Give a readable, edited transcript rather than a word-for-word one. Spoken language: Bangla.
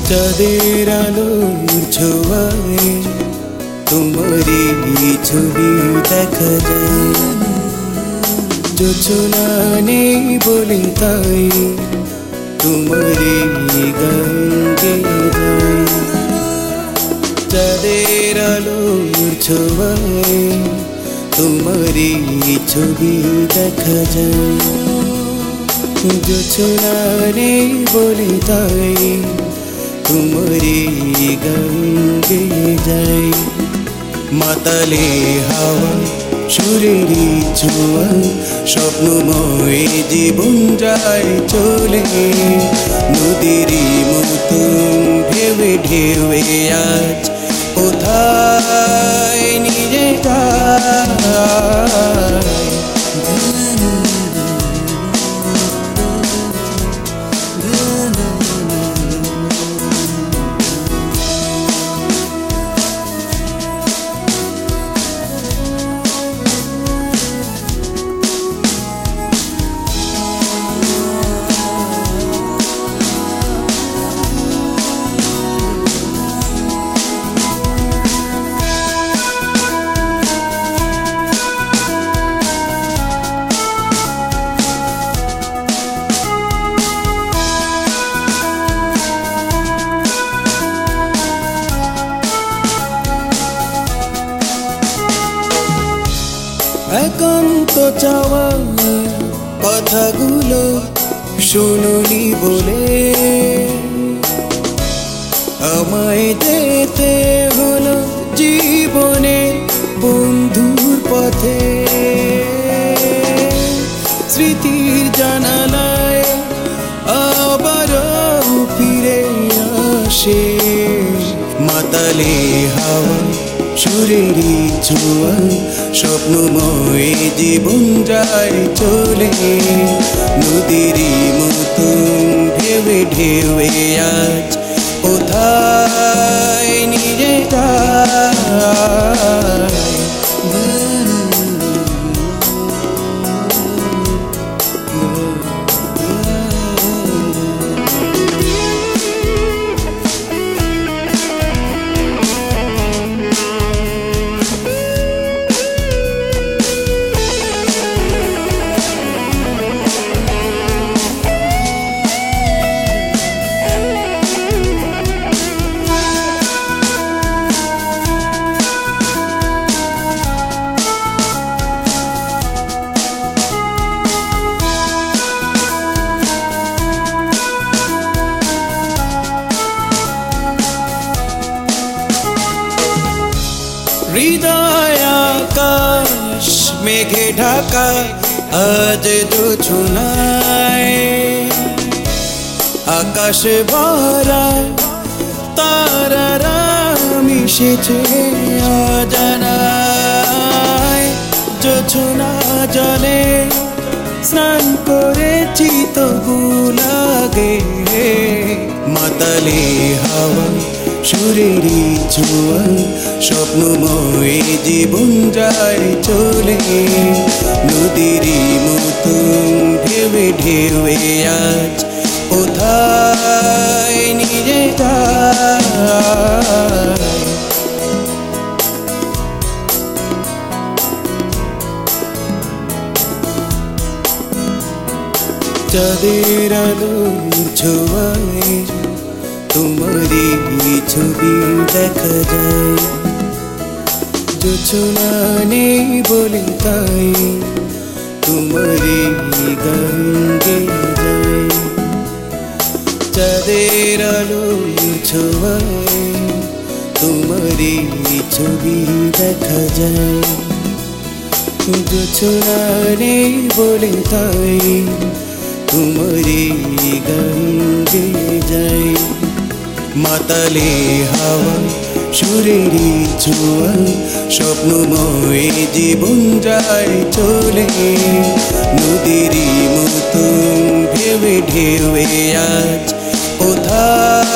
চাঁদের আলোর ছোঁয়ায় তোমারই ছবি দেখা যায়। জোছনা নেই বলে তাই তোমারই গান গেয়ে যায়। চাঁদের আলোর ছোঁয়ায় তোমারই ছবি দেখা যায়। জোছনা নেই বলে তাই তোমারই গান গেয়ে যায়। মাতালে হাওয়া সুরেরই ছোঁয়া স্বপ্নময় জীবন যায় চলে। নদীরই মতন ঢেউে ঢেউে আজ কোথায় নিয়ে যায়। একান্ত চাওয়া কথাগুলো শুনুনি বলে আমায় যেতে হলো জীবনে বন্ধুর পথে। স্মৃতির জানালায় আবারও ফিরে আসে। মাতালে হাওয়া সুরেরই ছোঁয়া স্বপ্নময় জীবন যায় চলে। নদীরই মতন ঢেউে ঢেউে আজ কোথায় নিয়ে যায়। হৃদয় আকাশ মেঘে ঢাকা আজ জোছনায়। আকাশে ভরা তারারা মিশেছে অজানায়। জোছনা জলে স্নান করেছি তবু লাগে। মাতালে হাওয়া সুরেরই ছোঁয়া স্বপ্নময় জীবন যায় চলে। নদীরই মতন ঢেউে ঢেউে আজ কোথায় নিয়ে যায়। চাঁদের আলোর ছোঁয়ায় তোমারই ছবি দেখা যায়। জোছনা নেই বলে তাই তোমারই গান গেয়ে যায়। চাঁদের আলোর ছোঁয়ায় তোমারই ছবি দেখা যায়। জোছনা নেই বলে তাই তোমারই গান গেয়ে যায়। মাতালে হাওয়া সুরেরই ছোঁয়া স্বপ্নময় জীবন যায় চলে। নদীরই মতন ঢেউে ঢেউে আজ কোথায়